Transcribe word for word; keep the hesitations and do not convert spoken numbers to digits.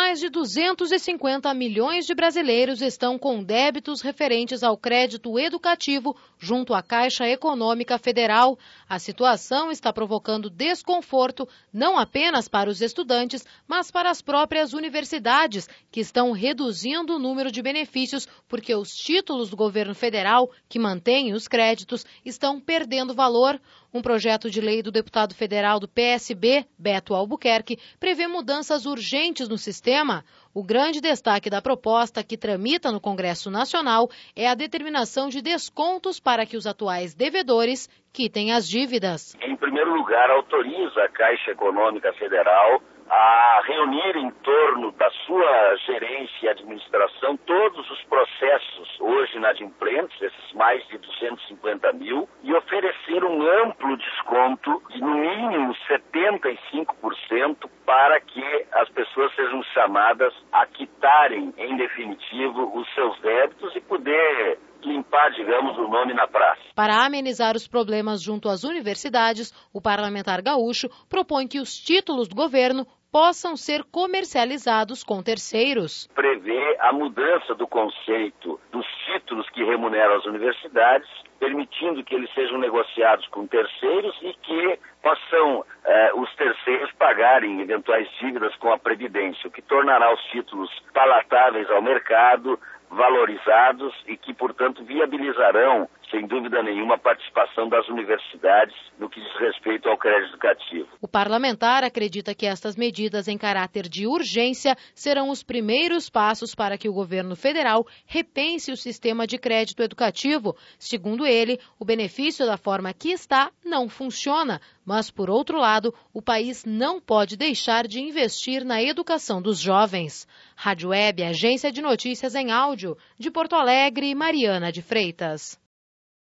Mais de duzentos e cinquenta milhões de brasileiros estão com débitos referentes ao crédito educativo junto à Caixa Econômica Federal. A situação está provocando desconforto não apenas para os estudantes, mas para as próprias universidades, que estão reduzindo o número de benefícios porque os títulos do governo federal, que mantêm os créditos, estão perdendo valor. Um projeto de lei do deputado federal do P S B, Beto Albuquerque, prevê mudanças urgentes no sistema. O grande destaque da proposta, que tramita no Congresso Nacional, é a determinação de descontos para que os atuais devedores quitem as dívidas. Em primeiro lugar, autoriza a Caixa Econômica Federal a reunir em torno da sua gerência e administração todos os processos hoje inadimplentes, esses mais de duzentos e cinquenta mil, e oferecer um amplo desconto de no mínimo setenta e cinco por cento para que as pessoas sejam chamadas a quitarem em definitivo os seus débitos e poder limpar, digamos, o nome na praça. Para amenizar os problemas junto às universidades, o parlamentar gaúcho propõe que os títulos do governo possam ser comercializados com terceiros. Prevê a mudança do conceito dos títulos que remuneram as universidades, permitindo que eles sejam negociados com terceiros e que possam eh, os terceiros pagarem eventuais dívidas com a Previdência, o que tornará os títulos palatáveis ao mercado, valorizados e que, portanto, viabilizarão, sem dúvida nenhuma, a participação das universidades no que diz respeito ao crédito educativo. O parlamentar acredita que estas medidas em caráter de urgência serão os primeiros passos para que o governo federal repense o sistema de crédito educativo. Segundo ele, o benefício da forma que está não funciona, mas, por outro lado, o país não pode deixar de investir na educação dos jovens. Rádio Web, agência de notícias em áudio, de Porto Alegre, Mariana de Freitas.